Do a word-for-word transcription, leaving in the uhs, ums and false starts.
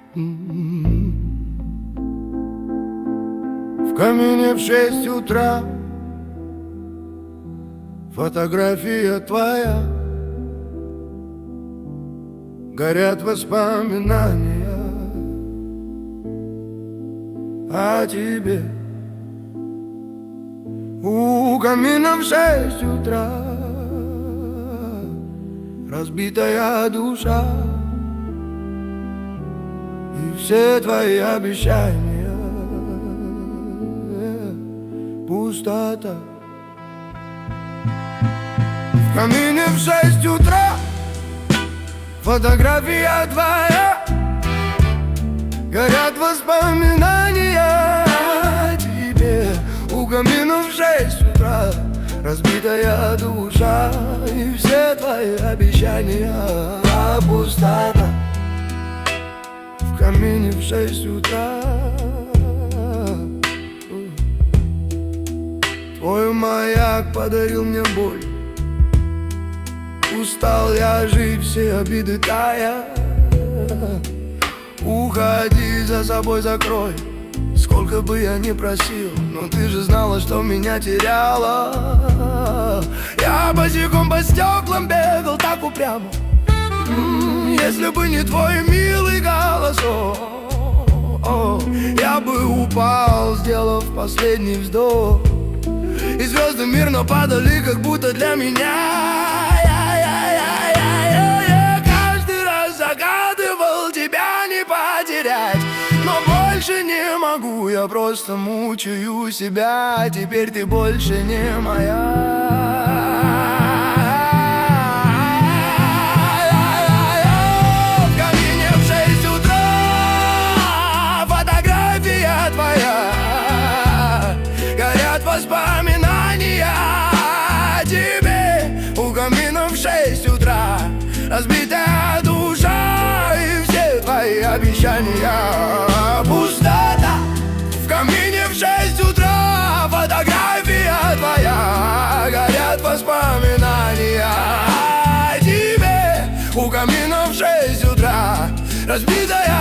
В камине в шесть утра фотография твоя, горят воспоминания о тебе. У камина в шесть утра разбитая душа, и все твои обещания пустота. В камине в шесть утра фотография твоя, горят воспоминания о тебе. У камина в шесть утра разбитая душа, и все твои обещания пустота. В камине в шесть утра твой маяк подарил мне боль. Устал я жить, все обиды тая. Уходи, за собой закрой. Сколько бы я ни просил, но ты же знала, что меня теряла. Я босиком по стеклам бегал так упрямо. Если бы не твой милый голосок, я бы упал, сделав последний вздох. И звезды мирно падали, как будто для меня. Я каждый раз загадывал тебя не потерять, но больше не могу, я просто мучаю себя. Теперь ты больше не моя. В камине в шесть утра фотография твоя, горят воспоминания о тебе. У камина в шесть утра разбитая душа, и все твои обещания пустота. В камине в шесть утра фотография твоя, горят воспоминания о тебе. У камина в шесть утра разбитая